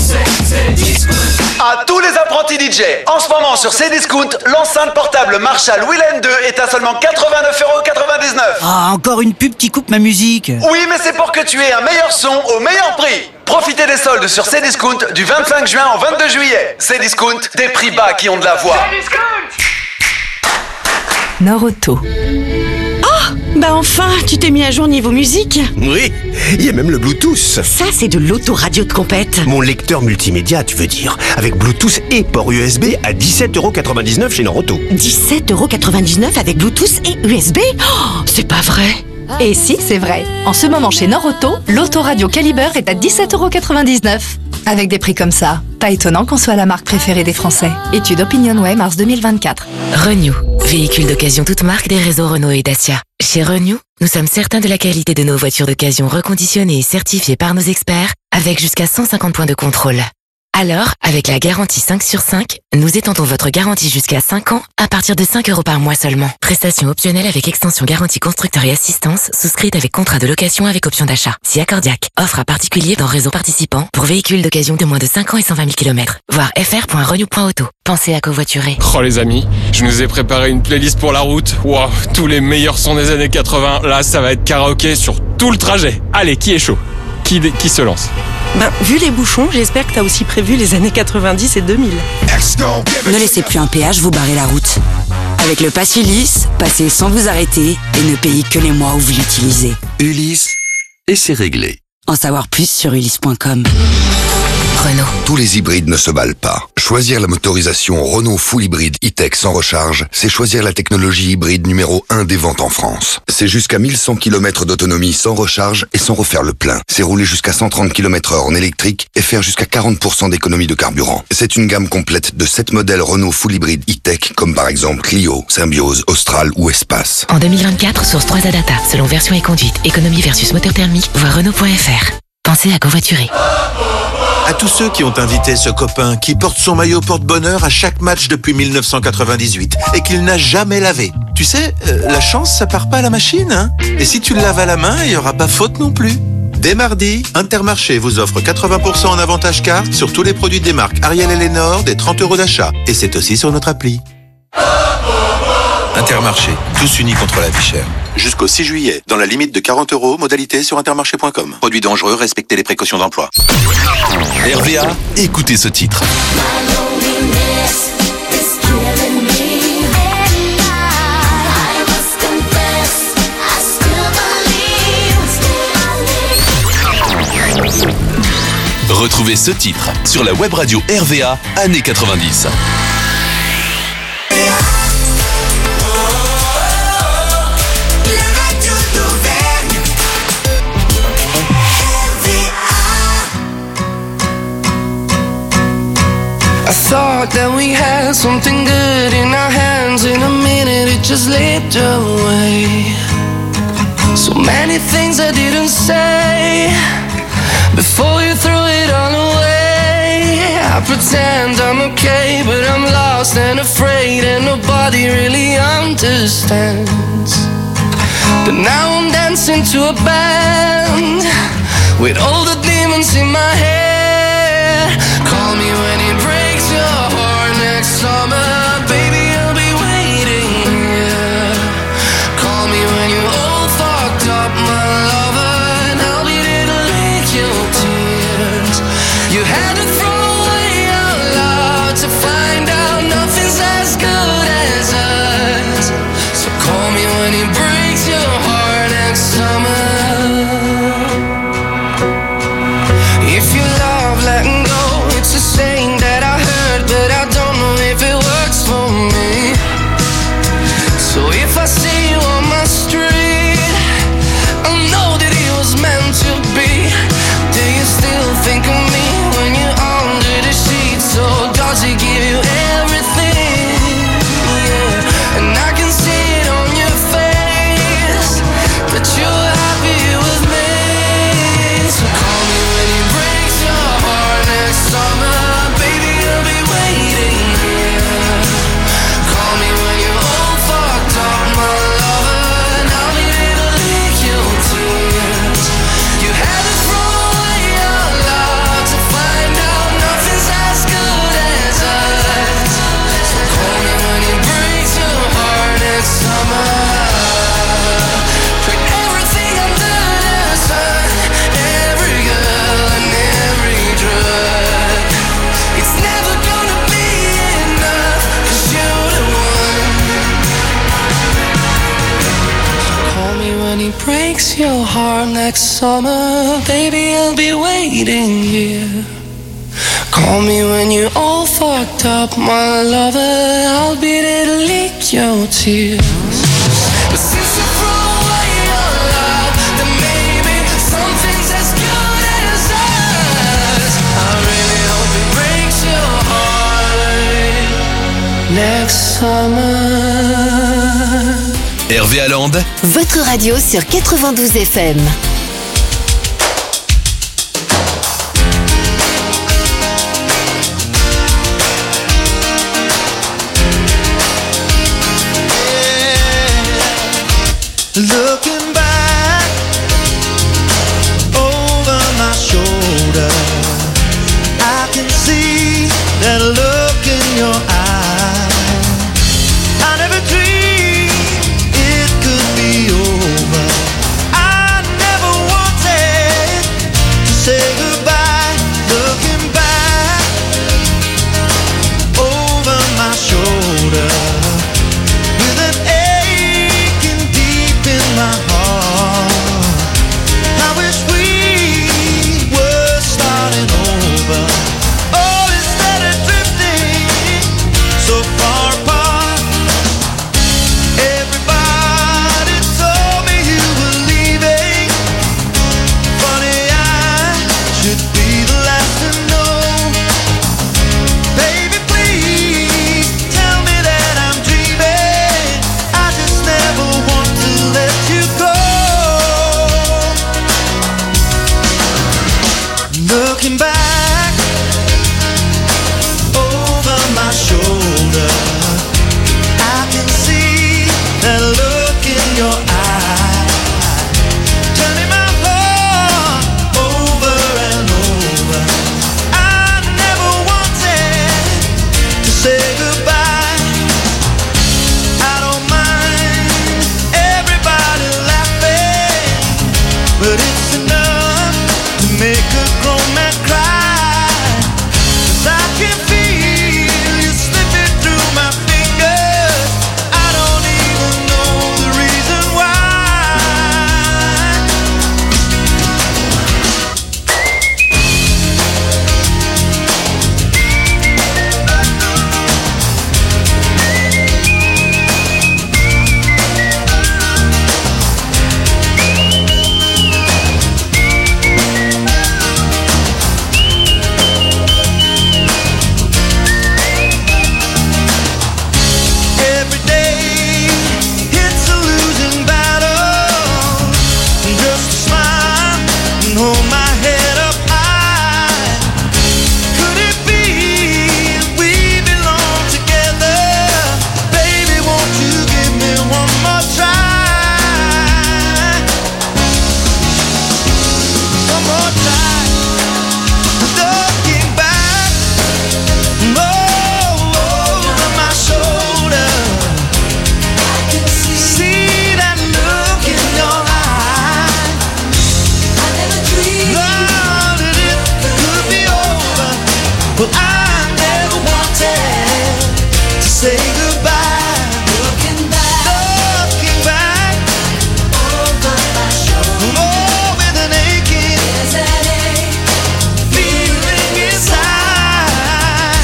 À tous les apprentis D J, en ce moment sur Cdiscount, l'enceinte portable Marshall Willen deux est à seulement quatre-vingt-neuf euros quatre-vingt-dix-neuf. Ah, encore une pub qui coupe ma musique. Oui, mais c'est pour que tu aies un meilleur son au meilleur prix. Profitez des soldes sur Cdiscount du vingt-cinq juin au vingt-deux juillet. Cdiscount, des prix bas qui ont de la voix. Nord-Auto. Oh, bah enfin, tu t'es mis à jour niveau musique. Oui, il y a même le Bluetooth. Ça, c'est de l'autoradio de compète. Mon lecteur multimédia, tu veux dire. Avec Bluetooth et port U S B à dix-sept euros quatre-vingt-dix-neuf chez Nord-Auto. dix-sept euros quatre-vingt-dix-neuf avec Bluetooth et U S B? Oh, c'est pas vrai. Et si, c'est vrai. En ce moment chez Nord-Auto, l'autoradio Caliber est à dix-sept euros quatre-vingt-dix-neuf. Avec des prix comme ça, pas étonnant qu'on soit la marque préférée des Français. Étude OpinionWay, mars deux mille vingt-quatre. Renew, véhicule d'occasion toute marque des réseaux Renault et Dacia. Chez Renew, nous sommes certains de la qualité de nos voitures d'occasion reconditionnées et certifiées par nos experts, avec jusqu'à cent cinquante points de contrôle. Alors, avec la garantie cinq sur cinq, nous étendons votre garantie jusqu'à cinq ans à partir de cinq euros par mois seulement. Prestation optionnelle avec extension garantie constructeur et assistance, souscrite avec contrat de location avec option d'achat. Si accordiaque. Offre à particulier dans réseau participant pour véhicules d'occasion de moins de cinq ans et cent vingt mille kilomètres. Voir f r point renew point auto. Pensez à covoiturer. Oh les amis, je nous ai préparé une playlist pour la route. Waouh, tous les meilleurs sons des années quatre-vingts. Là, ça va être karaoké sur tout le trajet. Allez, qui est chaud? Qui, qui se lance? Ben, vu les bouchons, j'espère que t'as aussi prévu les années quatre-vingt-dix et deux mille. Ne laissez plus un péage vous barrer la route. Avec le Pass Ulysse, passez sans vous arrêter et ne payez que les mois où vous l'utilisez. Ulysse, et c'est réglé. En savoir plus sur ulysse point com. Renault. Tous les hybrides ne se valent pas. Choisir la motorisation Renault Full Hybride E-Tech sans recharge, c'est choisir la technologie hybride numéro un des ventes en France. C'est jusqu'à mille cent kilomètres d'autonomie sans recharge et sans refaire le plein. C'est rouler jusqu'à cent trente kilomètres heure en électrique et faire jusqu'à quarante pour cent d'économie de carburant. C'est une gamme complète de sept modèles Renault Full Hybride E-Tech, comme par exemple Clio, Symbiose, Austral ou Espace. En deux mille vingt-quatre, source trois A Data, selon version et conduite, économie versus moteur thermique, voir Renault point f r. Pensez à covoiturer. À tous ceux qui ont invité ce copain qui porte son maillot porte-bonheur à chaque match depuis mille neuf cent quatre-vingt-dix-huit et qu'il n'a jamais lavé. Tu sais, euh, la chance, ça part pas à la machine, hein. Et si tu le laves à la main, il y aura pas faute non plus. Dès mardi, Intermarché vous offre quatre-vingts pour cent en avantage carte sur tous les produits des marques Ariel et Lénore des trente euros d'achat. Et c'est aussi sur notre appli. Intermarché, tous unis contre la vie chère. Jusqu'au six juillet, dans la limite de quarante euros, modalité sur intermarché point com. Produits dangereux, respectez les précautions d'emploi. R V A, écoutez ce titre. Retrouvez ce titre sur la web radio R V A années quatre-vingt-dix. I thought that we had something good in our hands. In a minute it just slipped away. So many things I didn't say before you threw it all away. I pretend I'm okay, but I'm lost and afraid, and nobody really understands. But now I'm dancing to a band with all the demons in my head. Call me when it breaks your heart next summer, baby, I'll be waiting here. Call me when you're all fucked up, my lover, and I'll be there to lick your tears. You had to throw away our love to find out nothing's as good as us. So call me when it breaks your heart next summer. If you love letting go, it's a saying that I heard, but I don't know if it works for me. So if I see you on my street, I know that it was meant to be. Do you still think of me when you're under the sheets? Or does it give you everything? Yeah. And I can see it on your face that you're happy with me. So call me when it breaks your heart next summer, baby, I'll be waiting here. Call me when you're all fucked up, my lover, and I'll be there to lick your tears. You had to throw away your love to find out nothing's as good as us. So call me when it breaks your heart next summer. Put everything under the sun, every girl and every drug. It's never gonna be enough, 'cause you're the one. So call me when it breaks your heart next summer, baby, I'll be waiting here. Call me when you're all fucked up, my lover, I'll be there to lick your tears. But since you threw away your love, then maybe something's as good as us. I really hope it breaks your heart next summer. R V A Land, Votre radio sur quatre-vingt-douze F M. Looking back over my shoulder, I can see that look in your eye. I never dreamed it could be over. I never wanted to say goodbye. Looking back over my shoulder, with an aching deep in my heart. I wish we were starting over. Oh, instead of drifting so far apart. Everybody told me you were leaving. Funny, I should be the last to know. Baby, please tell me that I'm dreaming. I just never want to let you go. Looking back over my shoulder, I can see that look in your eye, turning my heart over and over. I never wanted to say goodbye. I don't mind everybody laughing, but it's enough to make a grown man cry. 'Cause I can feel you slipping through my fingers. I don't even know the reason why. Every day it's a losing battle. Just a smile and hold my head up high. Could it be we belong together? Baby, won't you give me one more try? One more try. Looking back over my shoulder, I can see that look in your eye. I never dreamed that it could be over. Well, I never wanted to say goodbye. Looking back, looking back over my shoulder, oh, with an aching, feeling inside.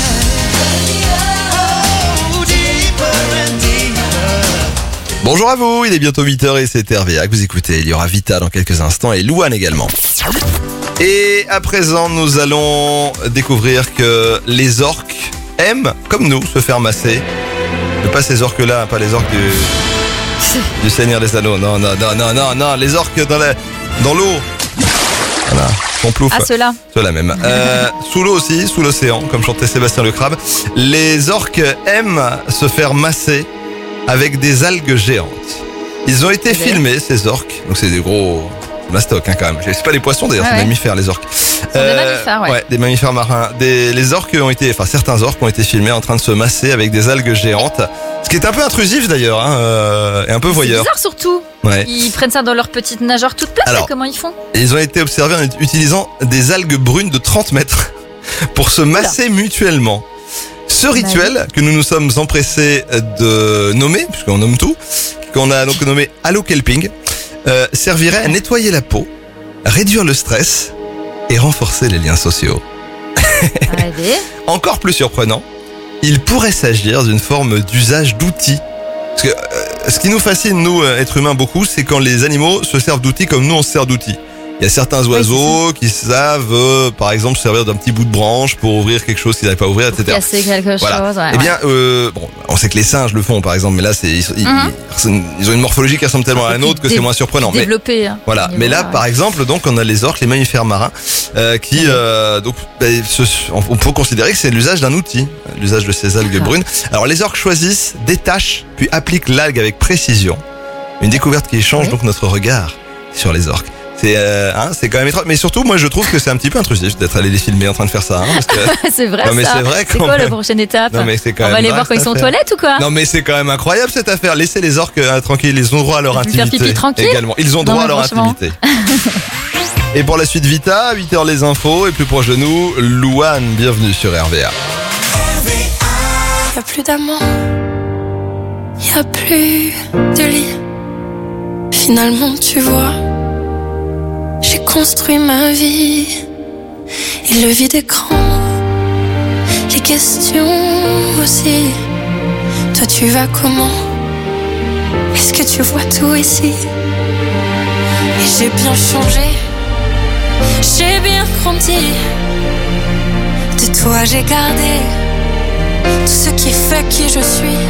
Oh, deeper and deeper. Bonjour à vous, il est bientôt huit heures et c'est R V A que vous écoutez. Il y aura Vita dans quelques instants et Louane également. Et à présent, nous allons découvrir que les orques aiment, comme nous, se faire masser. Mais pas ces orques-là, pas les orques du, du Seigneur des Anneaux. Non, non, non, non, non, non, les orques dans la, dans l'eau. Voilà, son plouf. Ah, ceux-là. Ceux-là même. Euh, sous l'eau aussi, sous l'océan, comme chantait Sébastien Le Crabe. Les orques aiment se faire masser avec des algues géantes. Ils ont été filmés, ces orques. Donc c'est des gros mastoc hein, quand même. C'est pas des poissons d'ailleurs, Ah c'est ouais. des mammifères les orques. Ce sont des mammifères, ouais. des mammifères marins. Des, les orques ont été, enfin certains orques ont été filmés en train de se masser avec des algues géantes. Ce qui est un peu intrusif d'ailleurs, hein, euh, et un peu C'est voyeur. bizarre surtout. Ouais. Ils prennent ça dans leur petite nageoire toute plate. Alors, là, comment ils font? Et ils ont été observés en utilisant des algues brunes de trente mètres pour se masser mutuellement. Ce rituel que nous nous sommes empressés de nommer, puisqu'on nomme tout, qu'on a donc nommé Allo Kelping, euh, servirait à nettoyer la peau, réduire le stress et renforcer les liens sociaux. Allez. Encore plus surprenant, il pourrait s'agir d'une forme d'usage d'outils. Parce que euh, ce qui nous fascine, nous, euh, êtres humains, beaucoup, c'est quand les animaux se servent d'outils comme nous, on se sert d'outils. Il y a certains oiseaux qui savent, euh, par exemple, se servir d'un petit bout de branche pour ouvrir quelque chose qu'ils n'arrivent pas à ouvrir, et cetera. Casser quelque Voilà. chose. Ouais, eh bien, ouais. euh, bon, on sait que les singes le font, par exemple, mais là, c'est ils, ils- Mhm. ils- ils ont une morphologie qui ressemble tellement à la nôtre que c'est moins surprenant. Mais, Développé. hein. voilà. Et Mais là, voilà, par ouais. exemple, donc, on a les orques, les mammifères marins, euh, qui, euh, donc, bah, se- on on peut considérer que c'est l'usage d'un outil, l'usage de ces algues D'accord. brunes. Alors, les orques choisissent, détachent, puis appliquent l'algue avec précision. Une découverte qui change donc notre regard sur les orques. C'est euh, hein, c'est quand même étrange, mais surtout moi je trouve que c'est un petit peu intrusif d'être allé les filmer en train de faire ça. Hein, parce que... c'est vrai non, mais ça. c'est vrai C'est quand quoi même. la prochaine étape? Non, mais c'est quand On même va aller grave, voir quand ils cette sont aux affaire. toilettes ou quoi? Non mais c'est quand même incroyable cette affaire. Laissez les orques euh, tranquilles, ils ont droit à leur Ils peuvent faire intimité pipi tranquille également. Ils ont Non, droit mais à leur franchement. intimité. Et pour la suite Vita, à huit heures les infos et plus proche de nous, Louane, bienvenue sur R V A. Y'a plus d'amant, y'a plus de lit. Finalement, tu vois, j'ai construit ma vie. Et le vide écran, les questions aussi. Toi, tu vas comment? Est-ce que tu vois tout ici? Et j'ai bien changé, j'ai bien grandi. De toi, j'ai gardé tout ce qui fait qui je suis.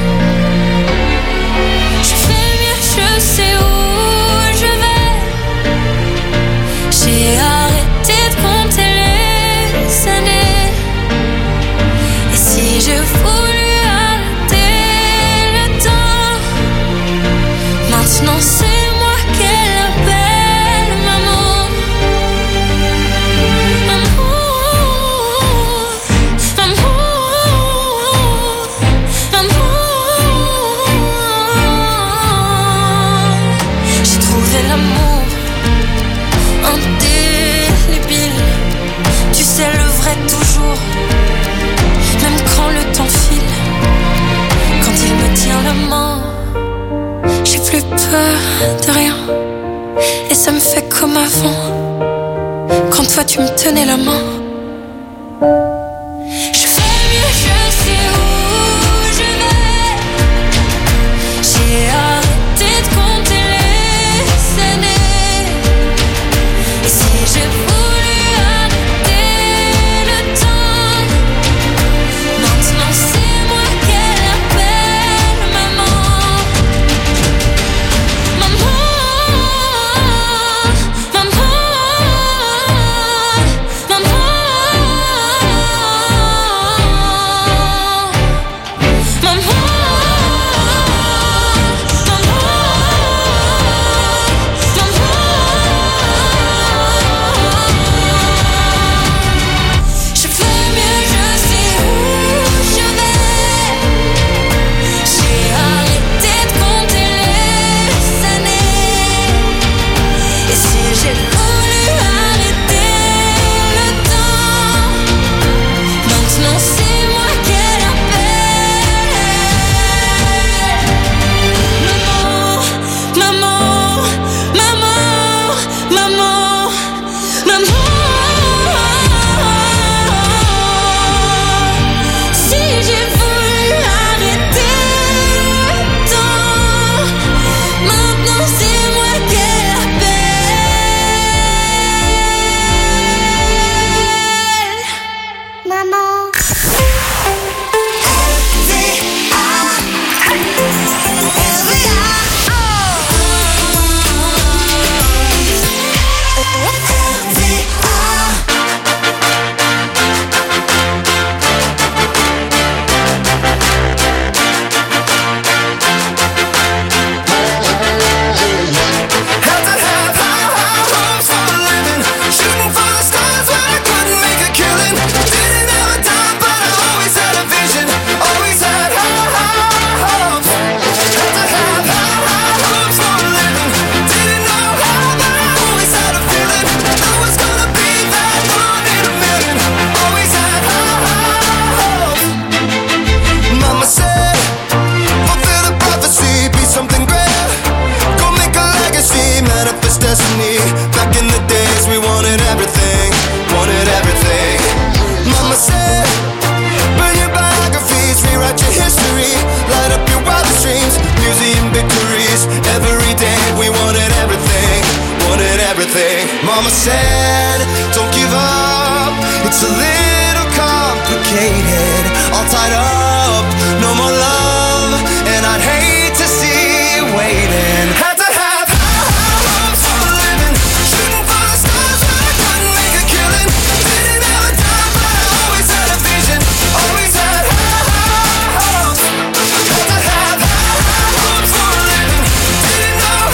Je fais mieux, je sais où je vais. J'ai arrêté de compter les années. Et si je voulais arrêter le temps, maintenant c'est moi qu'elle appelle maman. J'ai trouvé l'amour indélébile. Tu sais le vrai toujours, même quand le temps file. Quand il me tient la main, j'ai plus peur de rien. Et ça me fait comme avant, quand toi tu me tenais la main. Je fais mieux, je sais où je vais. J'ai arrêté de compter les années. Et si j'ai voulu arrêter le temps, maintenant c'est moi qu'elle appelle maman. Maman, maman, maman. Je fais mieux, je sais où je vais. J'ai arrêté de compter les années. Et si j'ai voulu arrêter le temps, maintenant c'est moi qu'elle appelle. Maman, maman, maman, maman, maman. Si j'ai voulu arrêter le temps, maintenant c'est moi qu'elle appelle. Maman. Mama said, fulfill the prophecy, be something great. Go make a legacy, manifest destiny. Back in the days we wanted everything, wanted everything. Mama said, burn your biographies, rewrite your history. Light up your wildest dreams, museum victories. Every day we wanted everything, wanted everything. Mama said, don't give up, it's a little complicated. All tied up, no more love, and I'd hate to see you waiting. Had to have high hopes for a living, shooting for the stars, but I couldn't make a killing. Didn't have a time, but I always had a vision, always had high hopes. Had to have high hopes for a living, didn't know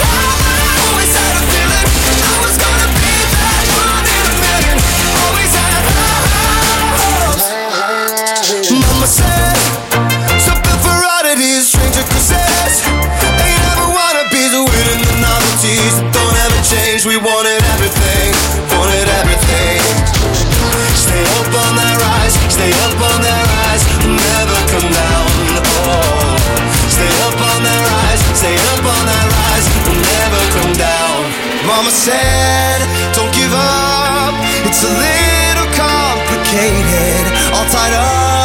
Mama said, don't give up, it's a little complicated, all tied up